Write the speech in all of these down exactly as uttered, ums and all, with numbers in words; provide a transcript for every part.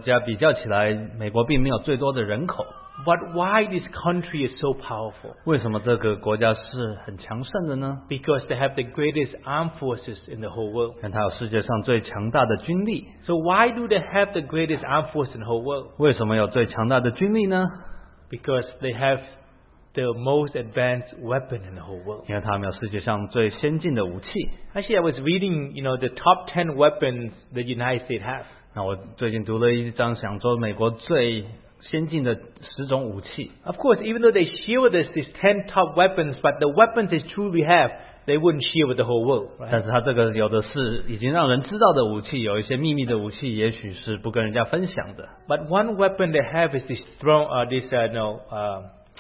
家比较起来，美国并没有最多的人口。 But why this country is so powerful? 为什么这个国家是很强盛的呢？ Because they have the greatest armed forces in the whole world. 因为它有世界上最强大的军力。 So why do they have the greatest armed force in the whole world? 为什么有最强大的军力呢？ Because they have the most advanced weapon in the whole world. 因为他们有世界上最先进的武器。 Actually, I was reading, you know, the top ten weapons the United States have. 那我最近读了一章，想说美国最先进的十种武器。 Of course, even though they share with us these ten top weapons, but the weapons they truly have, they wouldn't share with the whole world. Right? 但是他这个有的是已经让人知道的武器，有一些秘密的武器，也许是不跟人家分享的。 But one weapon they have is this throne, uh, this uh, no, uh,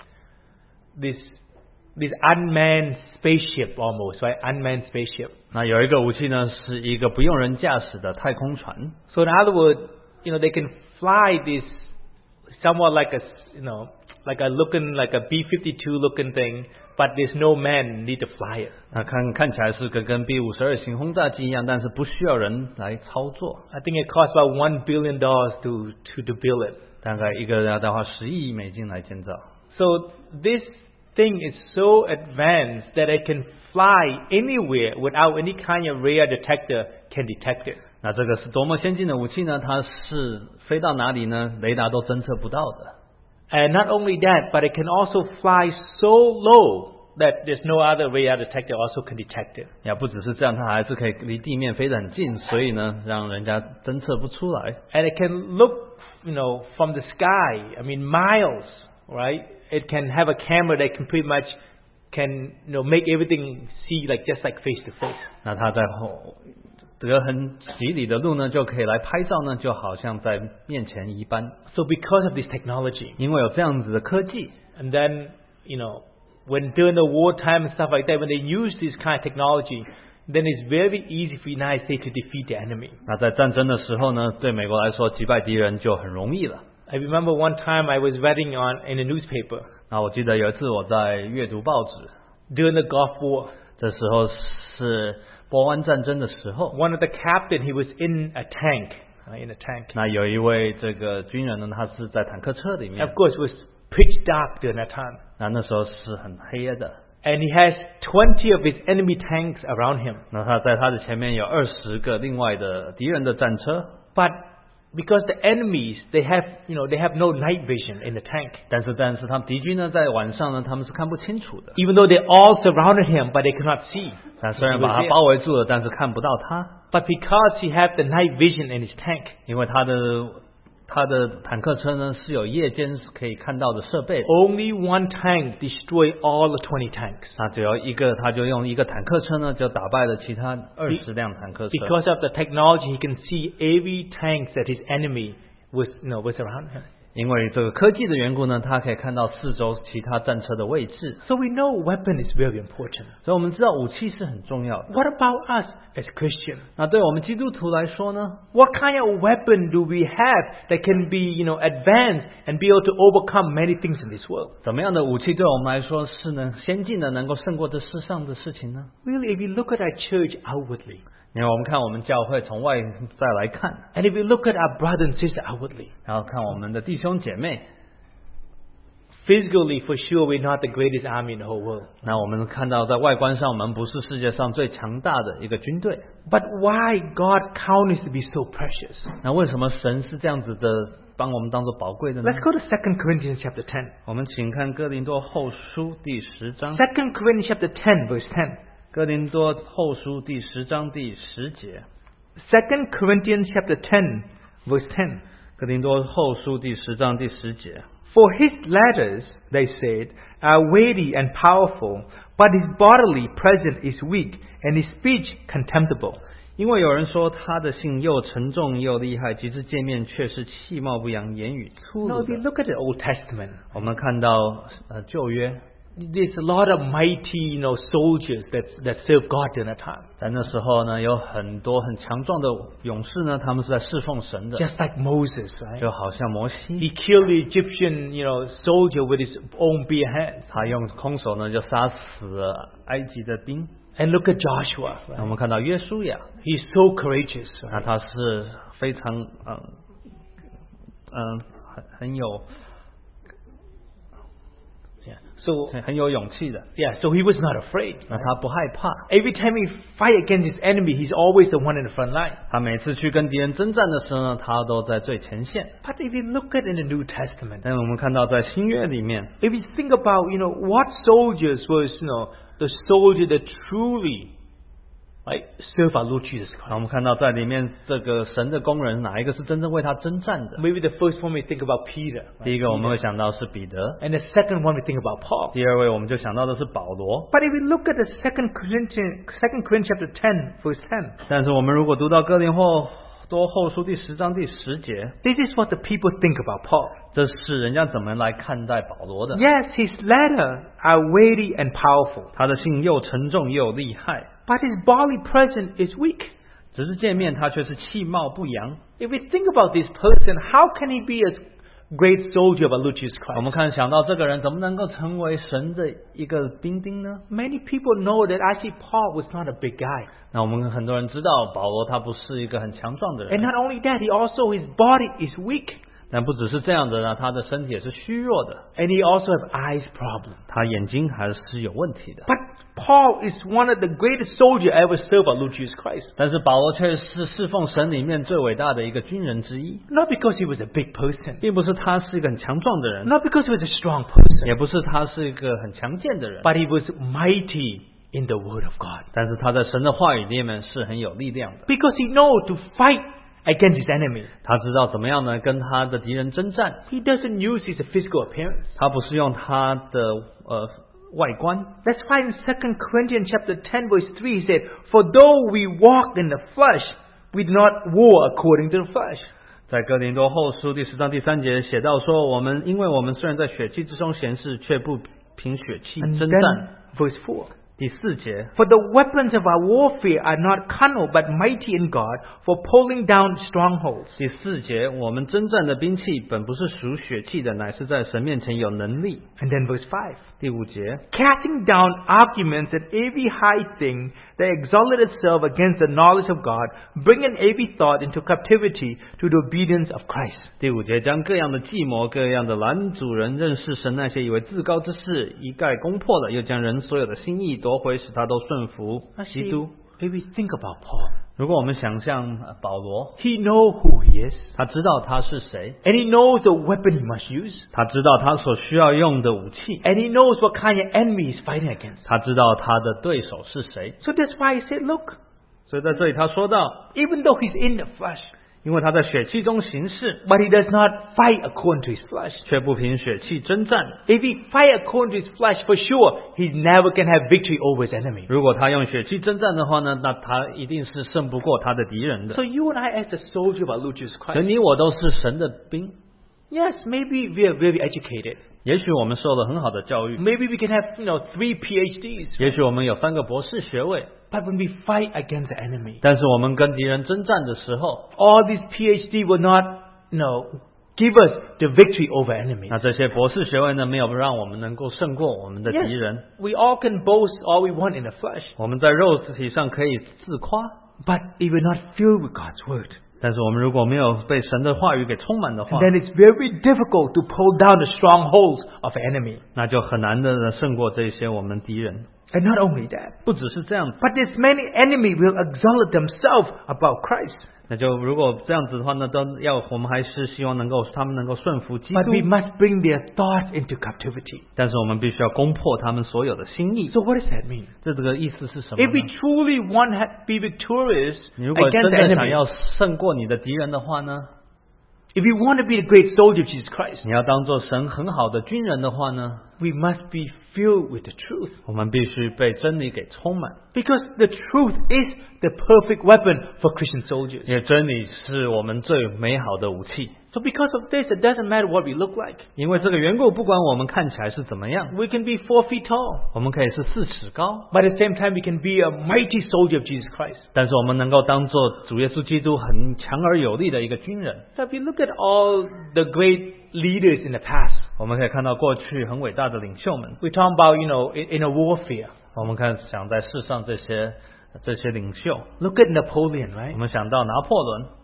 this this unmanned spaceship almost, right? Unmanned spaceship. 那有一个武器呢，是一个不用人驾驶的太空船。 So in other words, you know, they can fly this somewhat like a, you know, like a looking like a B fifty-two looking thing, but there's no man need to fly it. 那看看起来是跟跟 B 五十二型轰炸机一样，但是不需要人来操作。 I think it costs about one billion dollars to to to build it. 大概一个人要花十亿美金来建造。 So this thing is so advanced that it can fly anywhere without any kind of radar detector can detect it. 那这个是多么先进的武器呢？它是飞到哪里呢？雷达都侦测不到的。 And not only that, but it can also fly so low that there's no other radar detector also can detect it. 也不只是这样，它还是可以离地面飞得很近，所以呢，让人家侦测不出来。 And it can look, you know, from the sky, I mean miles, right? It can have a camera that can pretty much can, you know, make everything see like just like face to face. 那它在后隔很几里的路呢，就可以来拍照呢，就好像在面前一般。 So because of this technology, 因为有这样子的科技， and then, you know, when during the wartime and stuff like that, when they use this kind of technology, then it's very easy for the United States to defeat the enemy. 那在战争的时候呢，对美国来说击败敌人就很容易了。 I remember one time I was reading on in a newspaper 那我记得有一次我在阅读报纸， during the Gulf War. 这时候是波湾战争的时候。 One of the captain, he was in a tank, uh, in a tank. 那有一位这个军人呢，他是在坦克车里 Of 面， course, it was pitch dark during that time. 那那时候是很黑的。 And he has twenty of his enemy tanks around him. 那他在他的前面有二十个另外的敌人的战车， But because the enemies, they have, you know, they have no night vision in the tank. 但是但是他们敌军呢，在晚上呢，他们是看不清楚的。 Even though they all surrounded him, but they could not see. 但虽然把他包围住了，但是看不到他， But because he had the night vision in his tank, 因为他的他的坦克车呢是有夜间可以看到的设备。 only one tank destroyed all the twenty tanks. 那只要一个，他就用一个坦克车呢，就打败了其他二十辆坦克车。 Because of the technology, he can see every tank that his enemy was, you know, was around him. 因为这个科技的缘故呢，他可以看到四周其他战车的位置。 So we know weapon is very important. 所以我们知道武器是很重要的。 What about us as Christians? 那对我们基督徒来说呢， What kind of weapon do we have that can be, you know, advanced and be able to overcome many things in this world? 怎么样的武器对我们来说是能先进的，能够胜过这世上的事情呢？ Really, if you look at our church outwardly, 因为我们看我们教会从外再来看， and if you look at our brother and sister outwardly, 然后看我们的弟兄姐妹， physically for sure we're not the greatest army in the whole world. 那我们看到在外观上，我们不是世界上最强大的一个军队。 But why God count us to be so precious? 那为什么神是这样子的，帮我们当做宝贵的呢？ Let's go to Second Corinthians chapter ten. 我们请看哥林多后书第十章。 Second Corinthians chapter ten, verse ten. 哥林多后书第十章第十节。 Second Corinthians chapter ten, verse ten. 哥林多后书第十章第十节。 For his letters, they said, are weighty and powerful, but his bodily presence is weak, and his speech contemptible. 因为有人说他的信又沉重又厉害，及至见面却是气貌不扬，言语粗 Now, 鲁 if you 的。 look at the Old Testament, 我们看到呃旧约， there's a lot of mighty, you know, soldiers that that serve God during that time. 在那时候呢，有很多很强壮的勇士呢，他们是在侍奉神的， Just like Moses, right? 就好像摩西， He killed the Egyptian, you know, soldier with his own bare hands. 他用空手呢就杀死了埃及的兵。 And look at Joshua. 我 Right? 们看到约书亚， He's so courageous. 那 Right? 他是非常呃嗯、很很有 Yeah. So 很很有勇气的。 yeah, so he was not afraid. 那他不害怕， Every time he fight against his enemy, he's always the one in the front line. 他每次去跟敌人征战的时候呢，他都在最前线。 But if you look at in the New Testament, 但我们看到在新约里面， if you think about, you know, what soldiers was, you know, the soldier that truly, right, serve our Lord Jesus 我 Christ. 们看到在里面这个神的工人，哪一个是真正为他征战的？ Maybe the first one we think about Peter. right? 第一个我们会想到是彼得， And the second one we think about Paul. 第二位我们就想到的是保罗。 But if we look at the second Corinthians, second Corinthians chapter ten, verse ten, 但是我们如果读到哥林后多后书第十章第十节， this is what the people think about Paul. 这是人家怎么来看待保罗的。 Yes, his letters are weighty and powerful, 他的信又沉重又厉害， but his bodily presence is weak. 只是见面他却是气貌不扬。 If we think about this person, how can he be a great soldier of our Lord Jesus 我们 Christ? 看想到这个人怎么能够成为神的一个兵丁呢？ Many people know that actually Paul was not a big guy. 那我们很多人知道保罗他不是一个很强壮的 And 人， not only that, he also, his body is weak. 但不只是这样的呢，他的身体也是虚弱的， And he also have eyes problem. 他眼睛还是有问题的。 But Paul is one of the greatest soldier ever served our Lord Jesus Christ. 但是保罗却是侍奉神里面最伟大的一个军人之一， Not because he was a big person. 并不是他是一个很强壮的人， Not because he was a strong person. 也不是他是一个很强健的人， But he was mighty in the word of God. 但是他在神的话语里面是很有力量的。 Because he know to fight against his enemy. 他知道怎么样呢跟他的敌人征战， He doesn't use his physical appearance. 他不是用他的呃外观。 That's why in Second Corinthians chapter ten verse three he said, For though we walk in the flesh, we do not war according to the flesh. 在哥林多后书第十章第三节写到说，我们因为我们虽然在血气之中行事，却不凭血气 And 征 then 战。 verse four. 第四节， For the weapons of our warfare are not carnal, but mighty in God, for pulling down strongholds. 第四节，我们征战的兵器本不是属血气的，乃是在神面前有能力。 And then verse five. 第五节， Casting down arguments and every high thing that exalted itself against the knowledge of God, bringing every thought into captivity to the obedience of Christ. 第五节，将各样的计谋、各样的拦阻人认识神那些以为自高之事一概攻破了，又将人所有的心意夺回，使他都顺服基 Actually, 督。 if we think about Paul, 如果我们想象呃保罗， he knows who he is, 他知道他是谁， and he knows the weapon he must use, 他知道他所需要用的武器， and he knows what kind of enemy he's fighting against. 他知道他的对手是谁。 So that's why he said, look, 所以在这里他说到， even though he's in the flesh, 因为他在血气中行事， but he does not fight according to his flesh. 却不凭血气征战。 If he fight according to his flesh, for sure, he never can have victory over his enemy. 如果他用血气征战的话呢，那他一定是胜不过他的敌人的。 So you and I, as a soldier of our Lord Jesus 所以 Christ, 你我都是神的兵。 yes, maybe we are very educated. 也许我们受了很好的教育， Maybe we can have, you know, three P H Ds. 也许我们有三个博士学位， But when we fight against the enemy, 但是我们跟敌人征战的时候， all these P H D will not, you know, give us the victory over enemy. 那这些博士学位呢，没有让我们能够胜过我们的敌 Yes, 人。 we all can boast all we want in the flesh. 我们在肉体上可以自夸， But if we're not filled with God's word, 但是我们如果没有被神的话语给充满的话， then it's very difficult to pull down the strongholds of the enemy. 那就很难的胜过这些我们敌人。 And not only that, 不只是这样子， but there's many enemy will exalt themselves about Christ. 那就如果这样子的话呢，都要我们还是希望能够他们能够顺服基 But we 督， must bring their thoughts into captivity. 但是我们必须要攻破他们所有的心意。 So what does that mean? 这这个意思是什么 If we 呢？ truly want to be victorious 你如果 against 真 the 的想 enemy, 要胜过你的敌人的话呢， if we want to be a great soldier of Jesus Christ, 你要当做神很好的军人的话呢， we must be filled with the truth. 我们必须被真理给充满， Because the truth is the perfect weapon for Christian soldiers. 因为真理是我们最美好的武器。 So because of this, it doesn't matter what we look like. 因为这个缘故，不管我们看起来是怎么样， We can be four feet tall, 我们可以是四尺高， but at the same time, we can be a mighty soldier of Jesus Christ. 但是我们能够当做主耶稣基督很强而有力的一个军人。 So if you look at all the great leaders in the past, 我们可以看到过去很伟大的领袖们， we talk about, you know, in, in a warfare. 我们看想在世上这些这些领袖， Look at Napoleon, 我 right? 们想到拿破仑，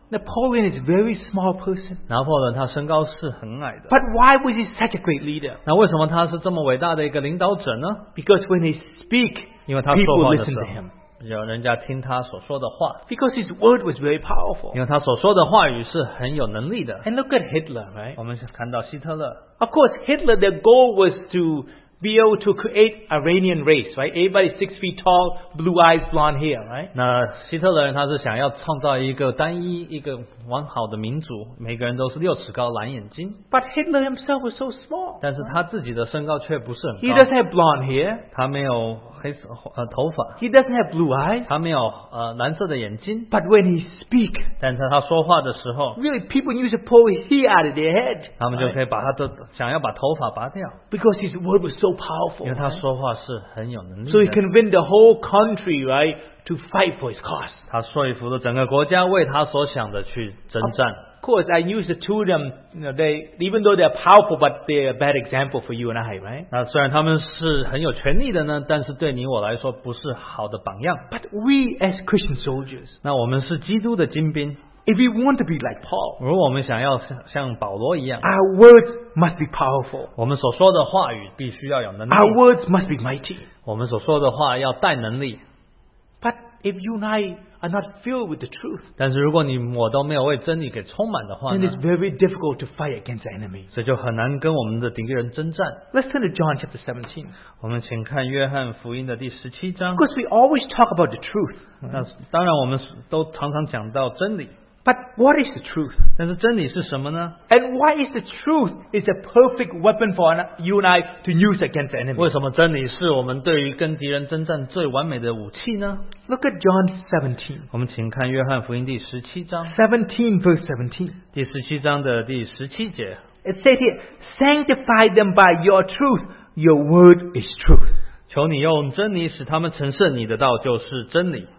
Napoleon is a very small person. 拿破仑他身高是很矮的， But why was he such a great leader? 那为什么他是这么伟大的一个领导者呢？ Because when he speak, 因为他说 people 话的 listen 时 to 候 him. 有人家听他所说的话， Because his word was very powerful. 因为他所说的话语是很有能力的。 And look at Hitler, right? 我们看到希特勒， Of course, Hitler, their goal was to be able to create Iranian race, right? Everybody six feet tall, blue eyes, blonde hair, right? 那希特勒人他是想要创造一个单一一个完好的民族，每个人都是六尺高、蓝眼睛， But Hitler himself was so small. 但是他自己的身高却不是 He 很 doesn't 高， have blonde hair. 他没有黑色呃头发， He doesn't have blue eyes. 他没有呃蓝色的眼睛， But when he speak, 但是他说话的时候， really people used to pull his hair out of their head. 他们就可以把他的想要把头发拔掉， Because his word was so powerful. 因为他 right? 说话是很有能力 So he 的。 can win the whole country, right, to fight for his cause. 他说服了整个国家为他所想的去征战。 Of course, I used to two of them, you know, they, even though they're powerful, but they're a bad example for you and I, right? 那虽然他们是很有权力的呢，但是对你我来说不是好的榜样。 But we as Christian soldiers, 那我们是基督的精兵， if we want to be like Paul, 如果我们想要像像保罗一样， our words must be powerful. 我们所说的话语必须要有能力， Our words must be mighty. 我们所说的话要带能力。 But if you and I are not filled with the truth, 但是如果你我都没有为真理给充满的话 then 呢 it's，very difficult to fight against the enemy. 所以就很难跟我们的敌人征战。 Let's turn to John chapter seventeen. 我们请看约翰福音的第十七章。 Because we always talk about the truth. 那当然我们都常常讲到真理， But what is the truth? 但是真理是什么呢？ And why is the truth is a perfect weapon for you and I to use against the enemy? 为什么真理是我们对于跟敌人征战最完美的武器呢？ Look at John seventeen. 我们请看约翰福音第十七章， seventeen verse seventeen. 第十七章的第十七节。 It says here, sanctify them by your truth. Your word is truth. 求你用真理使他们成圣，你的道就是真理。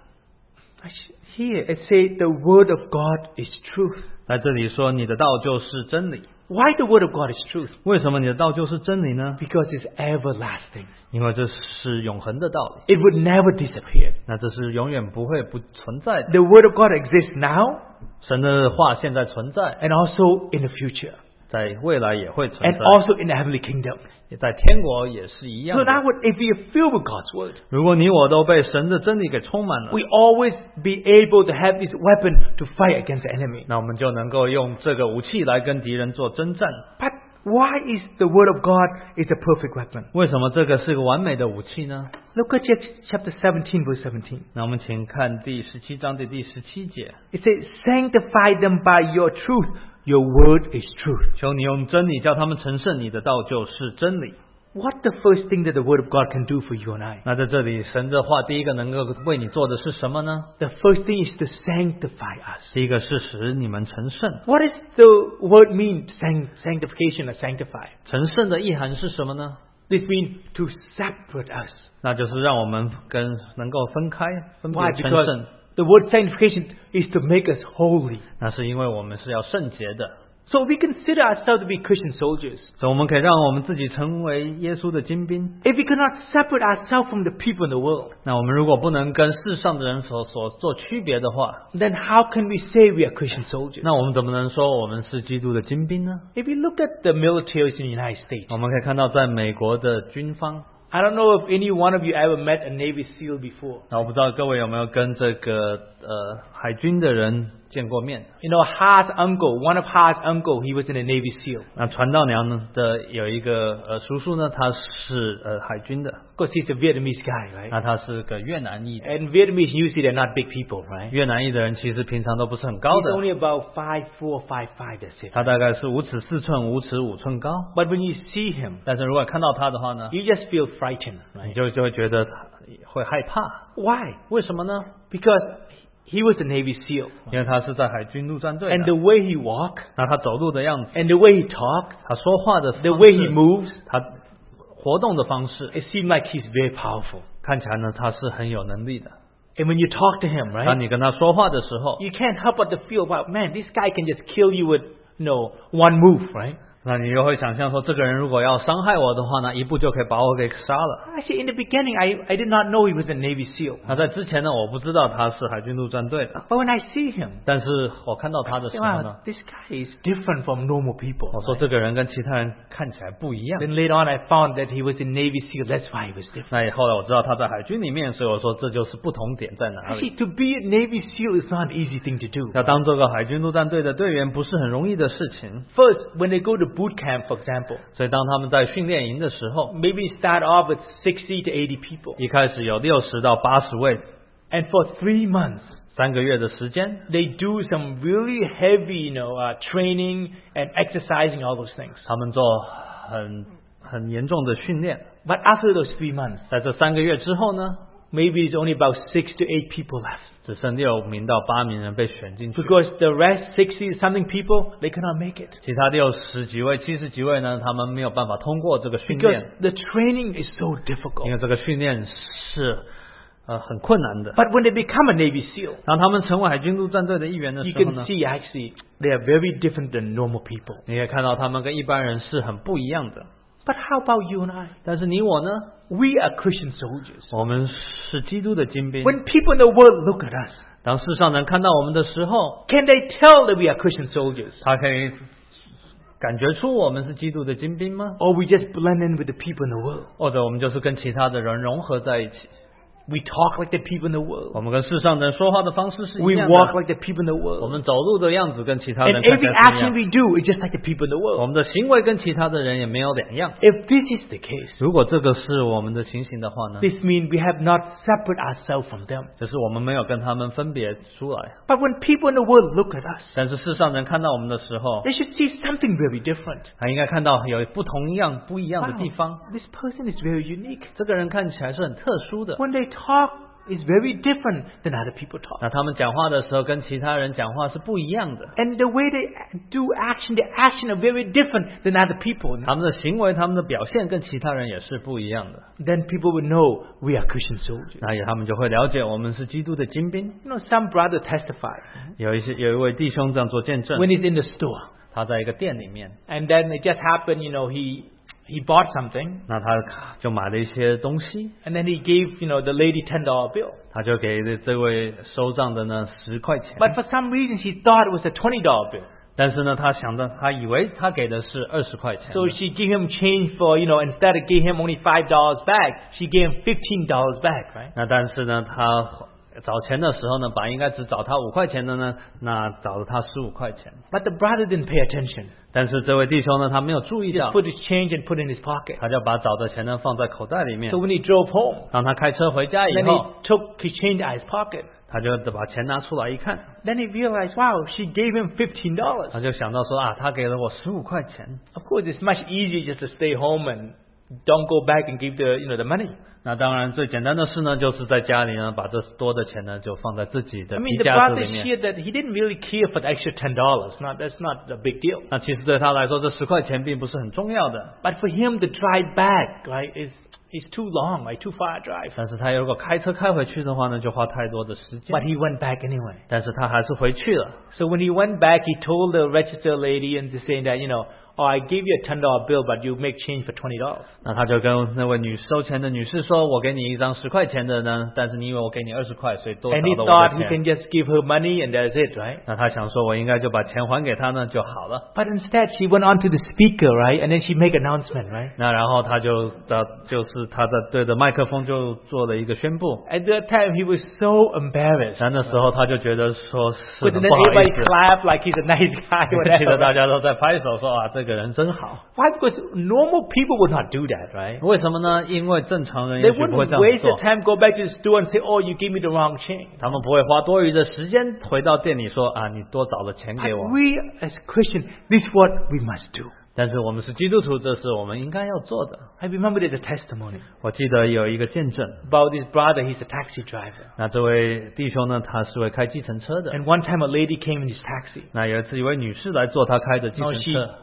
Here it says the word of God is truth. 在这里说你的道就是真理。 Why the word of God is truth? 为什么你的道就是真理呢？ Because it's everlasting. 因为这是永恒的道理， It would never disappear. 那这是永远不会不存在的。 The word of God exists now 神的话现在存在， and also in the future. 在未来也会存 And 在， also in the heavenly kingdom. 也在天国也是一样 So 的。 now what, if we are filled with God's word, 如果你我都被神的真理给充满了， we always be able to have this weapon to fight against the enemy. 那我们就能够用这个武器来跟敌人做征战。 But why is the word of God is a perfect weapon? 为什么这个是个完美的武器呢？ Look at chapter seventeen, verse seventeen. 那我们请看第十七章的第十七节。 It says, sanctify them by your truth. Your word is truth. 求你用真理叫他们成圣，你的道就是真理。 What the first thing that the word of God can do for you and I? 那在这里，神的话第一个能够为你做的是什么呢？ The first thing is to sanctify us. 第一个是使你们成圣。 What does the word mean, sanct- sanctification or sanctify? 成圣的意涵是什么呢？ This means to separate us. 那就是让我们跟能够分开，分 Why? 别成 Because 圣。 the word sanctification is to make us holy. 那是因为我们是要圣洁的， So we consider ourselves to be Christian soldiers. 所以我们可以让我们自己成为耶稣的精兵。 If we cannot separate ourselves from the people in the world, 那我们如果不能跟世上的人所所做区别的话， then how can we say we are Christian soldiers? 那我们怎么能说我们是基督的精兵呢？ If you look at the militaries in the United States, 我们可以看到，在美国的军方， I don't know if any one of you ever met a Navy SEAL before. 那我不知道各位有没有跟这个呃海军的人见过面？ You know, Ha's uncle, one of Ha's uncle, he was in a Navy SEAL. 那传道娘呢的有一个呃叔叔呢，他是呃海军的， Of course, he's a Vietnamese guy, right? 那他是个越南裔的。 And Vietnamese usually they're not big people, right? 越南裔的人其实平常都不是很高 He's 的， only about five four, five five. That's it. 他大概是五尺四寸、五尺五寸高。 But when you see him, 但是如果看到他的话呢， you just feel frightened, 你 right? 就就会觉得会害怕。 Why? 为什么呢？ Because he was a Navy SEAL. 因为他是在海军陆战队 And 的 the way he walk, 那他走路的样子， and the way he talk, 他说话的 the 方 way he 式， moves, 他活动的方式， it seemed like he's very powerful. 看起来呢他是很有能力的。 And when you talk to him, 当 right, 你跟他说话的时候， you can't help but to feel, wow, man, this guy can just kill you with, you know, one move, right? 那你又会想象说，这个人如果要伤害我的话呢，一步就可以把我给杀了。 Actually, in the beginning, I, I did not know he was a Navy SEAL. 那在之前呢，我不知道他是海军陆战队的， But when I see him, 但是我看到他的 I say, 时候呢， wow, this guy is different from normal people. 我说这个人跟其他人看起来不一样。 Then later on, I found that he was in Navy SEAL. That's why he was different. 那以后来我知道他在海军里面，所以我说这就是不同点在哪里。 Actually, to be a Navy SEAL is not an easy thing to do. 要当这个海军陆战队的队员不是很容易的事情， First, when they go to boot camp, for example, 所以当他们在训练营的时候， maybe start off with sixty to eighty people. 一开始有六十到八十位， And for three months, 三个月的时间， they do some really heavy, you know, uh, training and exercising, all those things. 他们做很很严重的训练。 But after those three months, 在这三个月之后呢， maybe it's only about six to eight people left. 只剩六名到八名人被选进去， Because the rest, sixty something people, they cannot make it. 其他六十几位、七十几位呢，他们没有办法通过这个训 Because 练， the training is so 因 difficult. 为这个训练是呃很困难的。 But when they become a Navy SEAL, 当他们成为海军陆战队的一员的 you 时候 can 呢， see actually they are very different than normal people. 你可以看到他们跟一般人是很不一样的。 But how about you and I? 但是你我呢， We are Christian soldiers. 我们是基督的精兵。 When people in the world look at us, 当世上人看到我们的时候， can they tell that we are Christian soldiers? 他可以感觉出我们是基督的精兵吗？ Or we just blend in with the people in the world? 或者我们就是跟其他的人融合在一起？ We talk like the people in the world. 我们跟世上的人说话的方式是一 We 样 walk 的， like the people in the 我 world. 们走路的样子跟其他 And 人看起 every 来是一 action 样， we do is just like the people in the 我 world. 们的行为跟其他的人也没有两样。 If this is the case, 如果这个是我们的情形的话呢， this means we have not separated ourselves from them. 就是我们没有跟他们分别出来。 But when people in the world look at us, 但是世上人看到我们的时候， they should see something very different. 他应该看到有不同样不一样的地方。 Wow, this person is very unique. 这个人看起来是很特殊的。 When they talk, it's very different than other people talk. 那他们讲话的时候跟其他人讲话是不一样的， And the way they do action, their action are very different than other people. 他们的行为、他们的表现跟其他人也是不一样的。 Then people will know we are Christian soldiers. 那也他们就会了解我们是基督的精兵。 You know, some brother testified 有一些有一位弟兄这样做见证， when he's in the store. 他在一个店里面， And then it just happened, you know, he he bought something 那他就买了一些东西， and then he gave, you know, the lady ten dollar bill. 他就给这位收账的呢十块钱。 But for some reason he thought it was a twenty dollar bill. 但是呢，他想的，他以为他给的是二十块钱。 So she gave him change for, you know, instead of gave him only five dollars back, she gave him fifteen dollars back, right? 那但是呢，他找钱的时候呢，把应该只找他五块钱的呢，那找了他十五块钱。 But the brother didn't pay attention. 但是这位弟兄呢，他没有注意 He 到 just，put his change and put it in his pocket. 他就把找的钱呢放在口袋里面 So。when he drove home, 当他开车回家以 then 后， he took his change out of his pocket. 他就把钱拿出来一看， Then he realized, wow, she gave him fifteen dollars. 他就想到说啊，他给了我十五块钱。 Of course, it's much easier just to stay home and don't go back and give the, you know, the money. 那当然最简单的事呢，就是在家里呢，把这多的钱呢，就放在自己的 I 皮 mean, the 夹子 brother 里面。 shared that he didn't really care for the extra ten dollars. Not, that's not a big deal. 那其实对他来说，这十块钱并不是很重要的。 But for him to drive back, right, is is too long, right, too far a drive. 但是他如果开车开回去的话呢，就花太多的时间。 But he went back anyway. 但是他还是回去了。 So when he went back, he told the register lady and saying that, you know, oh, I gave you a ten dollar bill, but you make change for twenty dollars. 那他就跟那位女收钱的女士说：“我给你一张十块钱的呢，但是你以为我给你二十块，所以多 And he 少了 thought 我 he 的 can 钱。 just give her money and that's it, right? 那他想说，我应该就把钱还给他呢就好了。 But instead, she went on to the speaker, right? And then she make announcement, right? 那然后他就的就是他的对着麦克风就做了一个宣布。 At that time, he was so embarrassed. 那那时候他就觉得说是 But 很 then 不好 everybody 意思， clap like he's a nice guy, 记得 whatever. 大家都在拍手说啊，这个人真好。 Why? Because normal people would not do that, right? 为什么呢？因为正常人 They 也许不会 wouldn't 这样 waste 做 the，time, go back to the store and say, oh, you gave me the wrong change. 他们不会花多余的时间回到店里说啊，你多找了钱给 But 我。 we as Christians, this is what we must do. 但是我们是基督徒，这是我们应该要做的。 I remember there's a testimony 我记得有一个见证， about this brother. He's a taxi driver. 那这位弟兄呢，他是位开计程车的。 And one time a lady came in his taxi. 那有一次一位女士来坐他开的计 Now 程 she 车，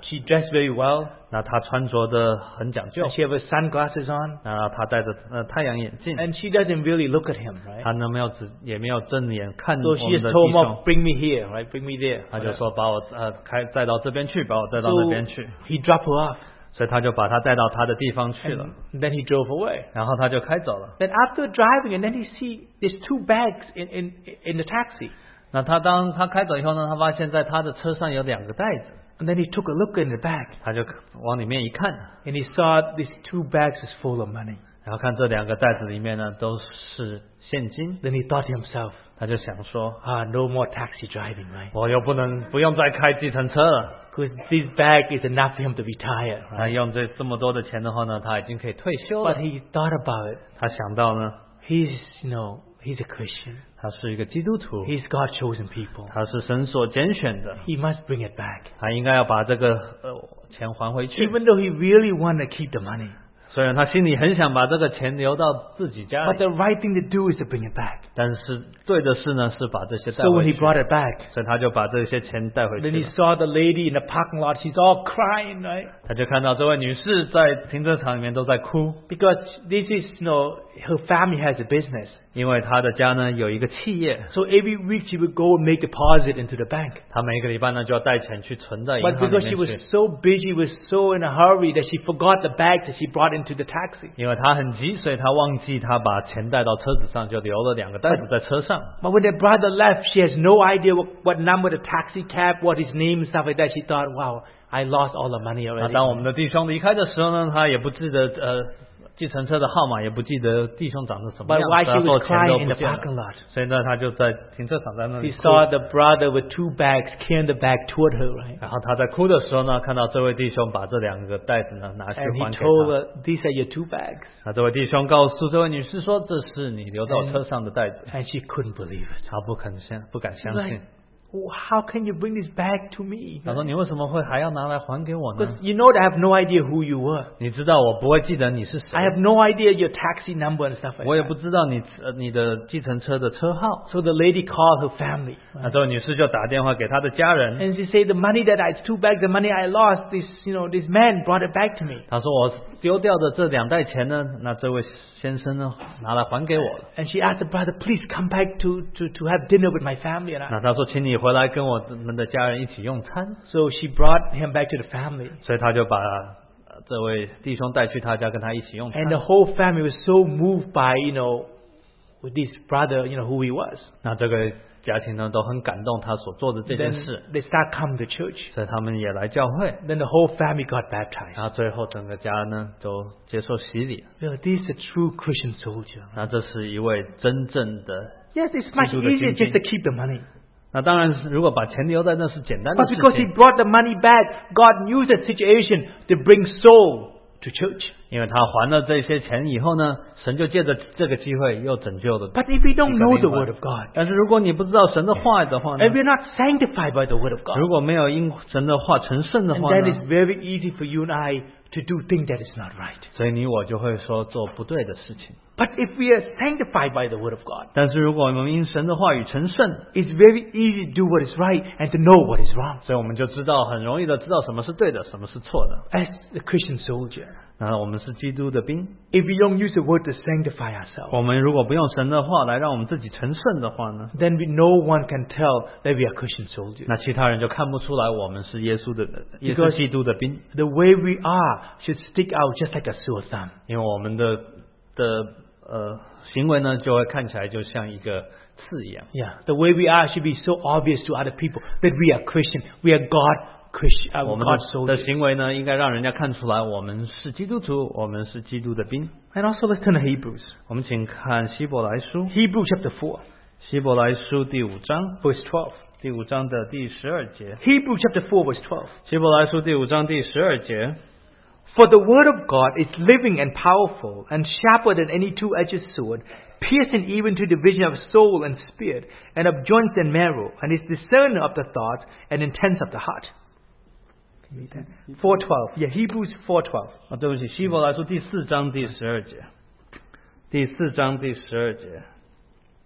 she dressed very well. 那她穿着的很讲究 And，she have her sunglasses on. 那她戴着呃太阳眼镜， And she doesn't really look at him, right? 她呢没有只也没有正眼看 So 我 she 们 just 的 told 弟 him 兄， off, bring me here, right? Bring me there. 他就说把我呃开带到这边去，把我带到 So 那边去， he dropped her off. 所以他就把他带到他的地方去了， And then he drove away. 然后他就开走了。 Then after driving, and then he see there's two bags in, in, in the taxi. 那他当他开走以后呢，他发现在他的车上有两个袋子， And then he took a look in the bag. 他就往里面一看， And he saw these two bags is full of money. 然后看这两个袋子里面呢都是现金， Then he thought to himself, 他就想说， ah, no more taxi driving, right? 我又不能不用再开计程车了。 Because this bag is enough for him to retire, 他 right? 用这这么多的钱的话呢，他已经可以退休 But 了。 he thought about it. 他想到呢， He's, you know, he's a Christian. 他是一个基督徒， He's God chosen people. 他是神所拣选的， He must bring it back. 他应该要把这个呃钱还回去。 Even though he really wanted to keep the money. 虽然他心里很想把这个钱留到自己家 But 里， the right thing to do is to bring it back. 但是对的事呢是把这些带 So when 回 he 去， brought it back, 所以他就把这些钱带回 then 去 he 了。 saw the lady in the parking lot. She's all crying, right? 他就看到这位女士在停车场里面都在哭， Because this is, you know, her family has a business. 因为她的家呢有一个企业， So every week she would go and make deposit into the bank. 她每个礼拜呢就要带钱去存在银 But 行 because 里 she 面 was 去。 so busy, was so in a hurry that she forgot the bags that she brought into the taxi. 因为她很急，所以她忘记她把钱带到车子上，就留了两个袋子在车上。 But when the brother left, she has no idea what, what number the taxi cab, what his name and stuff like that. She thought, wow, I lost all the money 那 already. 当我们的弟兄离开的时候呢，他也不记得呃计程车的号码，也不记得弟兄长得什么 But 样， while 他 she 说 was 钱都 crying in 不 the 见 parking 了。 lot, 所以呢，他就在停车场在那里 she 哭。 saw the brother with two bags carrying the bag toward her, right? 然后他在哭的时候呢，看到这位弟兄把这两个袋子呢拿去 And 还 he 给 told 他。 her, these are your two bags. 那这位弟兄告诉这位女士说：“这是你留在我车上的袋子。 And she couldn't believe it. ” 他不肯相，不敢相 Like, 信。 oh, how can you bring this bag to me? 他说：“你为什么会还要拿来还给我 Because 呢？ you know that I have no idea who you were. 你知道我不会记得你是谁， I have no idea your taxi number and stuff like 我也 that. 不知道你呃你的计程车的车号。 So the lady called her family. ” 那这位女士就打电话给她的家人， And she said, the money that I, two bags, the money I lost, this, you know, this man brought it back to me. 她说：“我丢掉的这两袋钱呢，那这位先生呢拿来还给我了。 And she asked the brother, please come back to, to, to have dinner with my family. And ”I, 那她说：“请你回来跟我们的家人一起用餐。” so she brought him back to the family. 所以他就把呃这位弟兄带去他家，跟他一起用餐 And。the whole family was so moved by, you know, with this brother, you know, who he was. 那这个家庭呢都很感动他所做的这件 Then 事， they start coming to church. 所以他们也来教会。 Then the whole family got baptized. 然后最后整个家呢都接受洗礼。 You know, this is a true Christian soldier. 那这是一位真正的。 Yes, it's much 基督的 easier 精兵。 just to keep the money. 那当然是，如果把钱留在那是简单的 But 事 because he 情， brought the money back, God used the situation to bring soul to church. 因为他还了这些钱以后呢，神就借着这个机会又拯救了。 But if we don't 一个 know 灵 the 魂 Word of God, 但是如果你不知道神的话的话呢， and we're not sanctified by the Word of God, 如果没有因神的话成圣的 and 话 then 呢 it's，very easy for you and I to do things that is not right. 所以你我就会说做不对的事情。 But if we are sanctified by the Word of God, 但是如果我们因神的话语成圣， it's very easy to do what is right and to know what is wrong. 所以我们就知道很容易的知道什么是对的，什么是错的。 As the Christian soldier, 那我们是基督的兵， if we don't use the Word to sanctify ourselves, 我们如果不用神的话来让我们自己成圣的话呢， then we, no one can tell that we are Christian soldiers. 那其他人就看不出来我们是耶稣的，也是 Because 基督的兵， The way we are should stick out just like a sore thumb. 因为我们的的呃行为呢，就会看起来就像一个刺一样。 Yeah, the way we are should be so obvious to other people that we are Christian. We are God Christian, uh, 我们 God 的 soldiers. 的行为呢，应该让人家看出来我们是基督徒，我们是基督的兵。 And also let's turn to Hebrews. 我们请看希伯来书， Hebrews chapter four, 希伯来书第五章， verse twelve. 第五章的第十二节。 Hebrews chapter four, verse twelve. 希伯来书第五章第十二节。 For the word of God is living and powerful and sharper than any two-edged sword, piercing even to division of soul and spirit and of joints and marrow, and is discerner of the thoughts and intents of the heart. Can you read that? four twelve. Yeah, Hebrews four twelve. 啊，对不起，希伯来书第四章第十二节。第四章第十二节。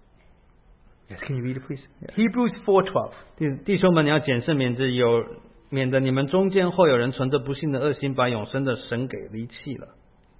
Yes, can you read it, please? Hebrews four twelve. 弟弟兄们，你要谨慎免之，有免得你们中间或有人存着不幸的恶心，把永生的神给离弃了。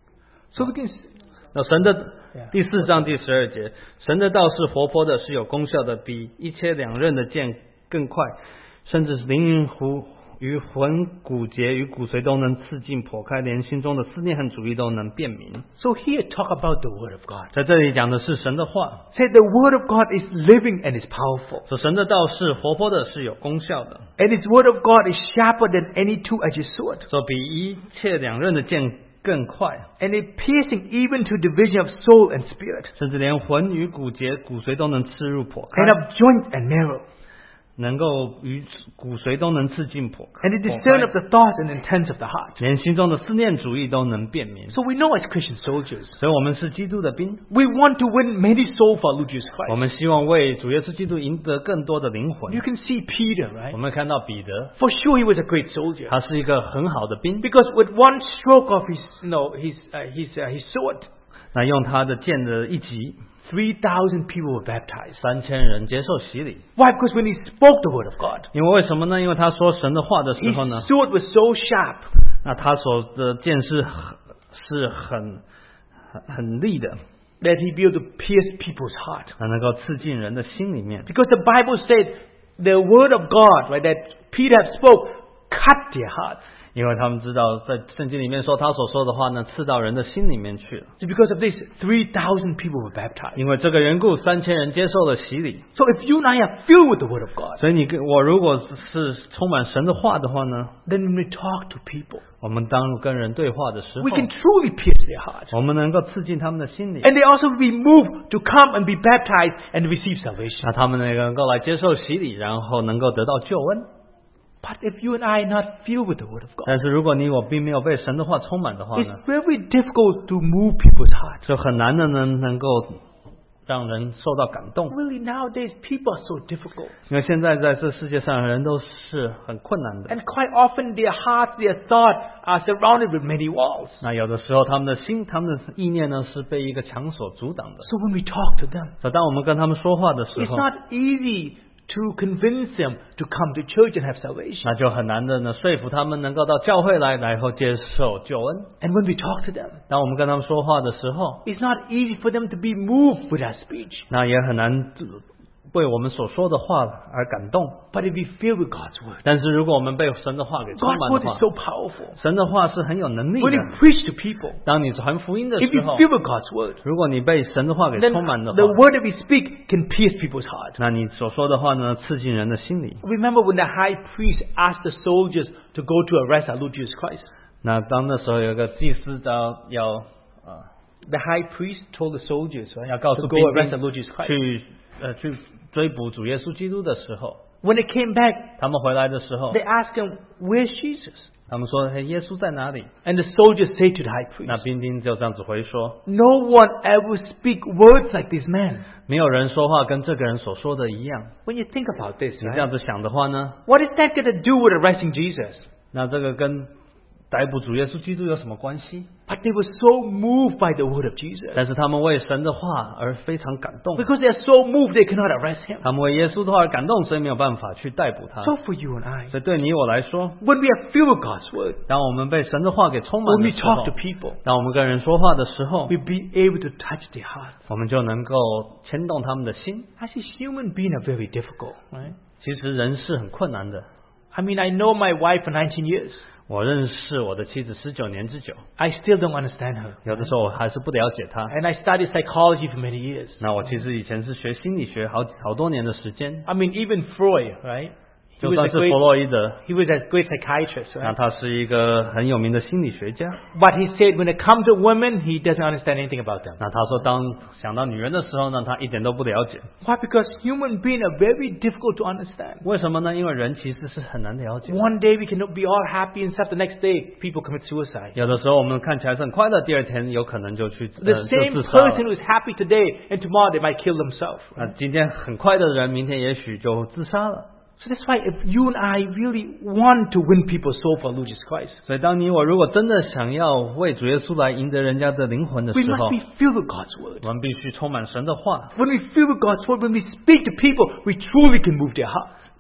So we can, 那神的第四章第十二节，神的道是活泼的，是有功效的，比一切两刃的剑更快，甚至是灵魂与魂骨节与骨髓都能刺进剖开，连心中的思念和主意都能辨明。 so here talk about the Word of God. 在这里讲的是神的话， Say the Word of God is living and is powerful. 说神的道是活泼的，是有功效的， And His Word of God is sharper than any two-edged sword. 说比一切两刃的剑更快， And it piercing even to division of soul and spirit. 甚至连魂与骨节、骨髓都能刺入剖 And 开， of joint and marrow. 能够与骨髓都能刺进剖 And it 剖 discern 开 of the thoughts and intents of the heart. 连心中的思念主意都能辨明。 So we know as Christian soldiers, 所以我们是基督的兵， we want to win many souls for Lord Jesus 我 Christ. 们希望为主耶稣基督赢得更多的灵魂 You。can see Peter, 我 right? 们看到彼得， For sure he was a great soldier. 他是一个很好的兵， Because with one stroke of his, you know, his, uh, his, uh, his sword, 那用他的剑的一击， three thousand people were baptized. 三千人接受洗礼。 Why? Because when he spoke the word of God, 因为为什么呢？因为他说神的话的时 his 候呢， sword was so sharp 那他所的剑是很是很很很利的， that he be able to pierce people's heart. 那能够刺进人的心里面。 Because the Bible said the word of God, right, that Peter have spoke, cut their hearts. 因为他们知道，在圣经里面说他所说的话呢，刺到人的心里面去了。 So because of this, three thousand people were baptized. 因为这个缘故，三千人接受了洗礼。 So if you and I are filled with the word of God, 所以你跟我如果是充满神的话的话呢， then when we talk to people, 我们当跟人对话的时候 we，can truly pierce their hearts. 我们能够刺进他们的心里， And they also be moved to come and be baptized and receive salvation. 那他们能够来接受洗礼，然后能够得到救恩。 But if you and I are not filled with the word of God, 但是如果你我并没有被神的话充满的话 it's 呢， very difficult to move people's hearts. 就很难的呢能够让人受到感动。 Really, nowadays, people are so difficult. 因为现在在这世界上人都是很困难的， And quite often, their hearts, their thoughts are surrounded with many walls. 那有的时候他们的心、他们的意念呢是被一个墙所阻挡的。 So when we talk to them, 所以当我们跟他们说话的时 it's 候， not easy to convince them to come to church and have salvation. 那就很难的呢说服他们能够到教会来，然后接受救恩。 And when we talk to them, 当我们跟他们说话的时候， it's not easy for them to be moved with our speech. 那也很难为我们所说的话而感动。 But if we fill with God's word, 但是如果我们被神的话给充 God's 满 word 的 is 话， so powerful. 神的话是很有能力 When 的 you。preach to people, 当你传福音的 if 时 you 候， fill with God's word, 如果你被神的话给 then 充满的话 the，word that we speak can pierce people's heart. 那你所说的话呢，刺进人的心里。 Remember when the high priest asked the soldiers to go to arrest our Lord Jesus Christ? 那当那时候有一个祭司要要啊 The high priest told the soldiers, right, 要告 to 诉 go 兵 arrest 丁 our Lord Jesus Christ. 去呃去追捕主耶稣基督的时候， When they came back, 他们回来的时候， they asked him, "Where's Jesus?" 他们说：“嘿，耶稣在哪里 And the soldiers say to the high？” 那 priest, 兵丁就这样子回说 "No one ever speak words like this man." ：“ 没有人说话跟这个人所说的一样。 When you think about this, ” 你这样 right, 子想的话呢， what is that going to do with arresting Jesus? 那这个跟逮捕主耶稣基督有什么关系？ But they were so moved by the word of Jesus. 但是他们为神的话而非常感动， Because they are so moved, they cannot arrest him. 他们为耶稣的话而感动，所以没有办法去逮捕他。 So for you and I, 所以对你我来说， when we are filled with God's word, 当我们被神的话给充满 when 的 we 时候 talk to，people, 当我们跟人说话的时候， we be able to touch their hearts. 我们就能够牵动他们的心。 Actually, human beings are very difficult, right? 其实人是很困难的。 I mean, I know my wife for nineteen years. 我认识我的妻子十九年之久， I still don't understand her. 有的时候我还是不了解她。 And I studied psychology for many years. 那我其实以前是学心理学好好多年的时间， I mean, even Freud, right? He 就 was 算 a 是弗 great, 洛伊德， he was a great psychiatrist, 那 right? 他是一个很有名的心理学家。 But he said when it comes to women, he doesn't understand anything about them. 那他说，当想到女人的时候呢，他一点都不了解。 Why? Because human beings are very difficult to understand. 为什么呢？因为人其实是很难了解。 One day we can be all happy and stuff. The next day, people commit suicide. 有的时候我们看起来是很快乐，第二天有可能就去 The 呃就 same 自杀了 person who is happy today and tomorrow they might kill themselves. 那今天很快乐的人，明天也许就自杀了。 So that's why if you and I really want to win people's soul for Lord Jesus Christ, 所以，当你我如果真的想要为主耶稣来赢得人家的灵魂的 we 时候 must，be filled with God's word. 我们必须充满神的话。 When we fill with God's word, when we speak to people, we truly can move their heart.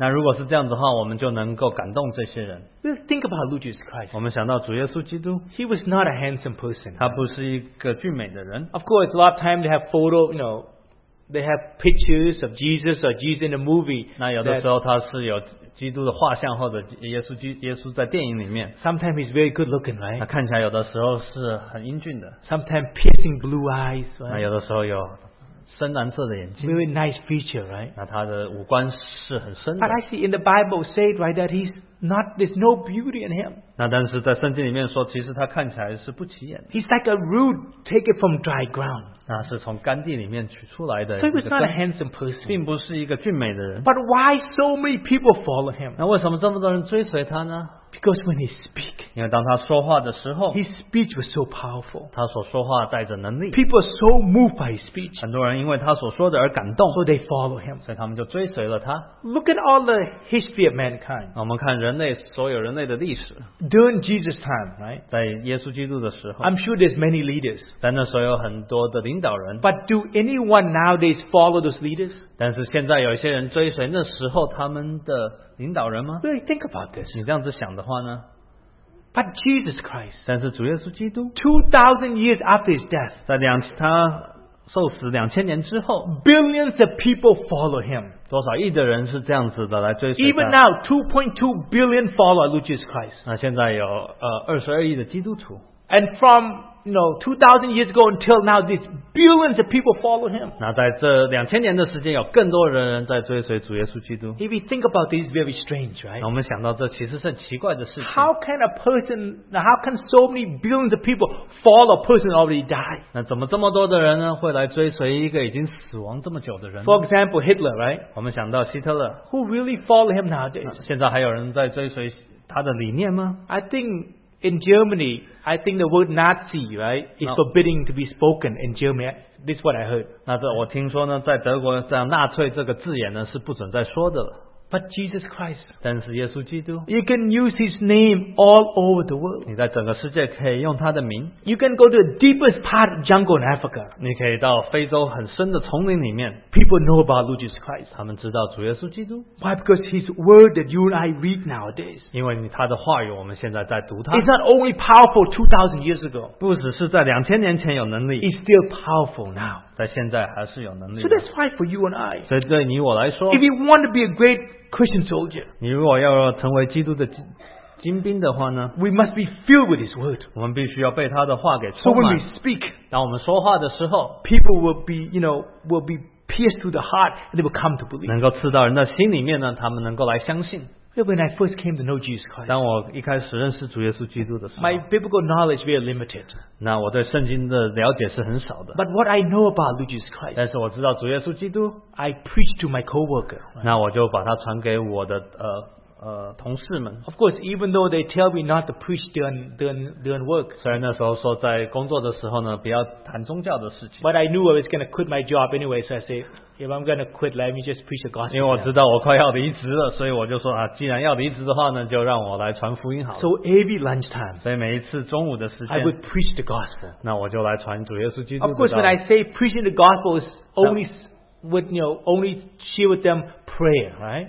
那如果是这样子的话，我们就能够感动这些人。 Well, think about Lord Jesus Christ. 我们想到主耶稣基督， He was not a handsome person. 他不是一个俊美的人。 Of course, a lot of time they have photo, you know, they have pictures of Jesus or Jesus in a movie. 那有的 that 时候他是有基督的画像，或者耶稣基耶稣在电影里面， Sometimes he's very good looking, 那 right? 看起来有的时候是很英俊的， Sometimes piercing blue eyes, 那 right? 有的时候有深蓝色的眼睛， Very nice feature, right? 那他的五官是很深的 But。I see in the Bible said, right, that he's not, there's no beauty in him. 那但是在圣经里面说，其实他看起来是不起眼的， He's like a root taken from dry ground. 那是从干地里面取出来的 So 一 he 个 was not a 根， handsome person. 并不是一个俊美的人。 But why so many people follow him? 那为什么这么多人追随他呢？ Because when he speak, 因为当他说话的时候， his speech was so powerful. 他所说话带着能力， People are so moved by his speech, 很多人因为他所说的而感动， so they follow him. 所以他们就追随了他。 Look at all the history of mankind. 那我们看人类所有人类的历史， During Jesus' time, right? 在耶稣基督的时候， I'm sure there's many leaders. 在那时候有很多的领导人， But do anyone nowadays follow those leaders? 但是现在有一些人追随那时候他们的领导人吗？ Really think about this. 你这样子想的话呢？ But Jesus Christ, 但是主耶稣基督 two thousand years after his death, 在两他受死两千年之后， billions of people follow him. 多少亿的人是这样子的来追随 Even 他？ now, two point two billion follow Lord Jesus Christ. 那现在有呃二十二亿的基督徒， And from, you know, two thousand years ago until now, these billions of people follow him. 那在这两千年的时间，有更多的人在追随主耶稣基督。 If we think about this, it's very strange, right? 那我们想到这其实是很奇怪的事情。 How can a person, how can so many billions of people follow a person who already died? 那怎么这么多的人呢会来追随一个已经死亡这么久的人呢？ For example, Hitler, right? 我们想到希特勒， Who really follow him nowadays? 现在还有人在追随他的理念吗？ I think in Germany, I think the word Nazi, right, is No. forbidding to be spoken in Germany. This is what I heard. 那这我听说呢，在德国这样纳粹这个字眼呢是不准再说的了。 But Jesus Christ, 但是耶稣基督， you can use his name all over the world. 你在整个世界可以用他的名， You can go to the deepest part of jungle in Africa. 你可以到非洲很深的丛林里面， People know about Lord Jesus Christ. 他们知道主耶稣基督， Why? Because his word that you and I read nowadays 因为你他的话语我们现在在读它， is not only powerful two thousand years ago, 不只是在两千年前有能力， it's still powerful now. 在现在还是有能力 So 的。 that's why for you and I, 所以对你我来说， if you want to be a great Christian soldier, 你如果要成为基督的精精兵的话呢， we must be filled with his word. 我们必须要被他的话给 So 充 when 满 we。speak, 当我们说话的时候， people will be, you know, will be pierced through the heart and they will come to believe. 能够刺到人的心里面呢，他们能够来相信。 When I first came to know Jesus Christ, 当我一开始认识主耶稣基督的时候， my biblical knowledge very limited. 那我对圣经的了解是很少的。 But what I know about Lord Jesus Christ, 但是我知道主耶稣基督， I preach to my coworker. 那我就把它传给我的呃呃同事们。 Of course, even though they tell me not to preach during, during, during work, 虽然那时候说在工作的时候呢，不要谈宗教的事情， but I knew I was going to quit my job anyway, so I say, if I'm going to quit, let me just preach the 因为 gospel. 我 to 知 them. 道我快要离职了，所以我就说啊，既然要离职的话呢，就让我来传福音好了。 So every lunchtime, 所以每一次中午的时 I 间， would preach the gospel. 那我就来传主耶稣基督 Of 的 course, 道 when 理。 I say preaching the gospel is only with, you know, only share with them prayer, right?